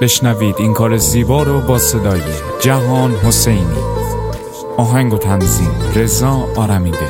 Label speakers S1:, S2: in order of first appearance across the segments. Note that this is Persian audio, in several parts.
S1: بشنوید این کار زیبا رو با صدای جهان حسینی. آهنگ و تنظیم رضا آرمیده.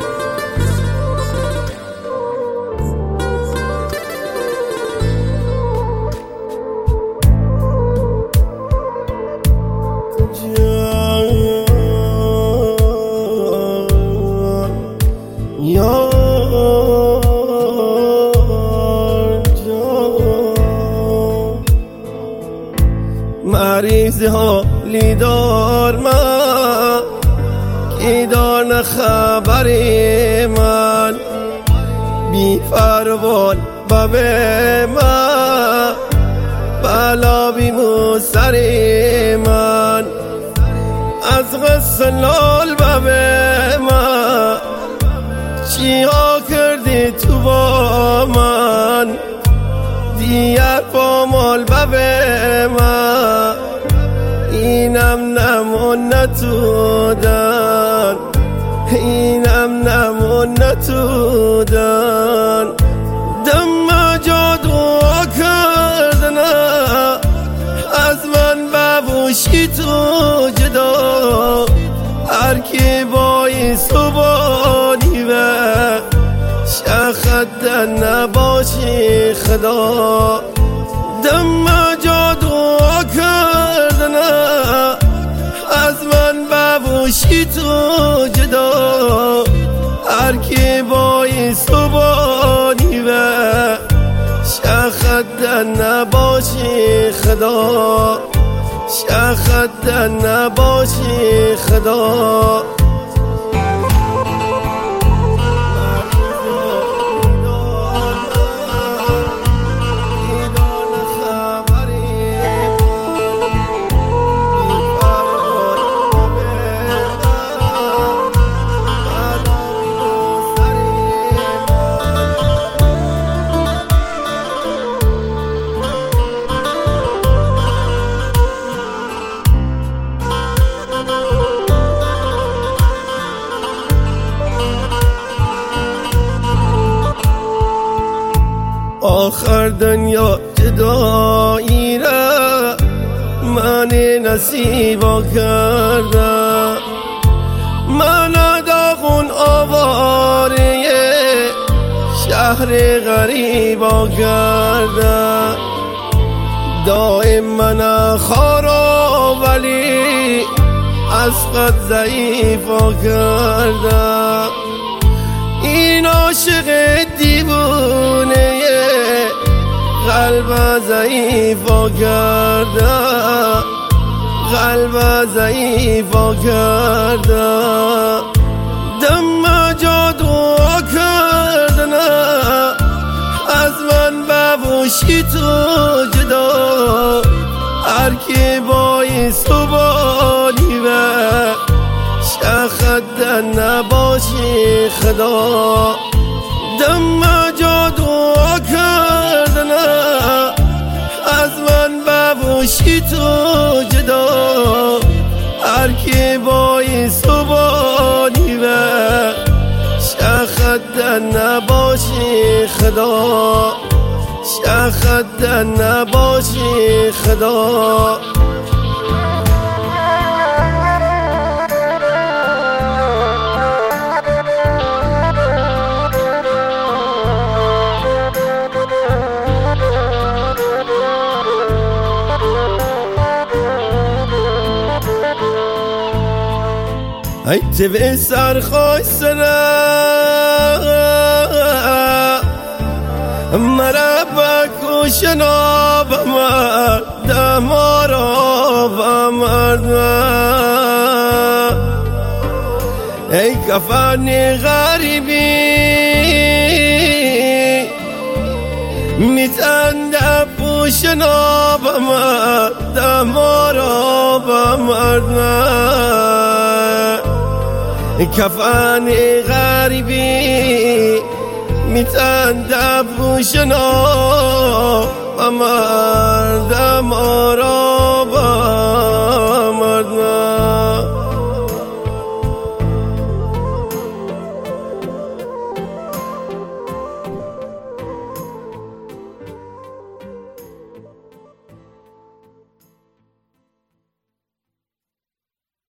S2: مریض حالی دار من کی دار نخبری من بی فروان باب من بلا بیمو سری من از غصه لال باب من چی ها کردی تو با من دیگر با مال باب من اینم نمون نتودن اینم نمون نتودن دم جادو کردن از من ببوشی تو جدا هر کی بایی صبحانی و شخدن نباشی خدا دم جادو کردن از من ببوشی تو جدا هر کی بایی صبحانی و شخدن نباشی خدا شخدن نباشی خدا آخر دنیا جدایی را من نصیبا کرده من داغون آواره شهر غریبا کرده دائم من خارا ولی از قد ضعیفا کرده این عاشق دیوونه قلب ضعیفا کرده قلب ضعیفا کرده دم جادو کردن از من ببوشی تو جدا هر کی بایی صبحانی و شخدن نباشی خدا دم جادو کردن از من ببوشی تو جدا هر کی بایی صبحانی و شخدن نباشی خدا شخدن نباشی خدا ای تبع سرخوش سرم مرا بکشنا بمرد مرا بمرد ای کفن غریبی میتند پوشنا بمرد مرا بمرد کفن غریبی میتند پوشنا بمرد